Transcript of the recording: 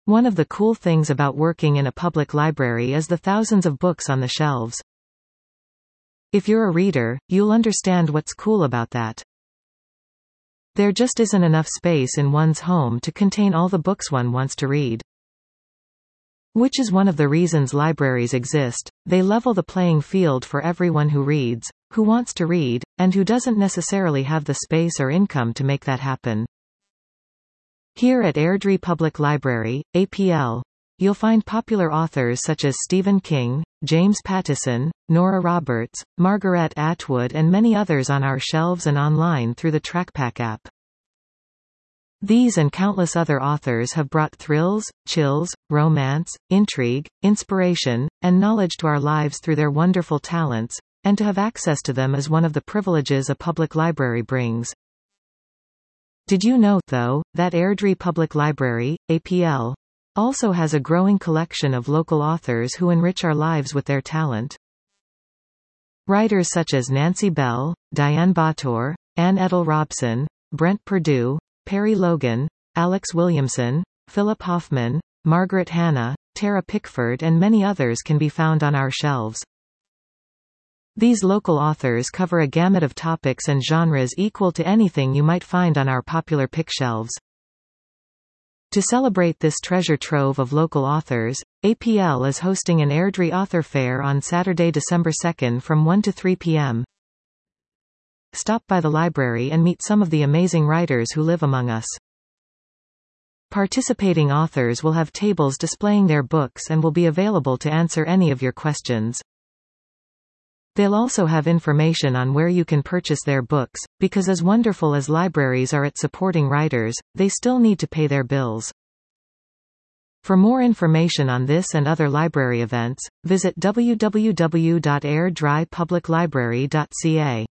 One of the cool things about working in a public library is the thousands of books on the shelves. If you're a reader, you'll understand what's cool about that. There just isn't enough space in one's home to contain all the books one wants to read. Which is one of the reasons libraries exist. They level the playing field for everyone who reads, who wants to read, and who doesn't necessarily have the space or income to make that happen. Here at Airdrie Public Library, APL, you'll find popular authors such as Stephen King, James Patterson, Nora Roberts, Margaret Atwood and many others on our shelves and online through the TrackPack app. These and countless other authors have brought thrills, chills, romance, intrigue, inspiration, and knowledge to our lives through their wonderful talents, and to have access to them is one of the privileges a public library brings. Did you know, though, that Airdrie Public Library, APL, also has a growing collection of local authors who enrich our lives with their talent? Writers such as Nancy Bell, Diane Bator, Anne Edel Robson, Brent Perdue, Perry Logan, Alex Williamson, Philip Hoffman, Margaret Hanna, Tara Pickford and many others can be found on our shelves. These local authors cover a gamut of topics and genres equal to anything you might find on our popular pick shelves. To celebrate this treasure trove of local authors, APL is hosting an Airdrie Author Fair on Saturday, December 2nd from 1 to 3 p.m. Stop by the library and meet some of the amazing writers who live among us. Participating authors will have tables displaying their books and will be available to answer any of your questions. They'll also have information on where you can purchase their books, because as wonderful as libraries are at supporting writers, they still need to pay their bills. For more information on this and other library events, visit www.airdriepubliclibrary.ca.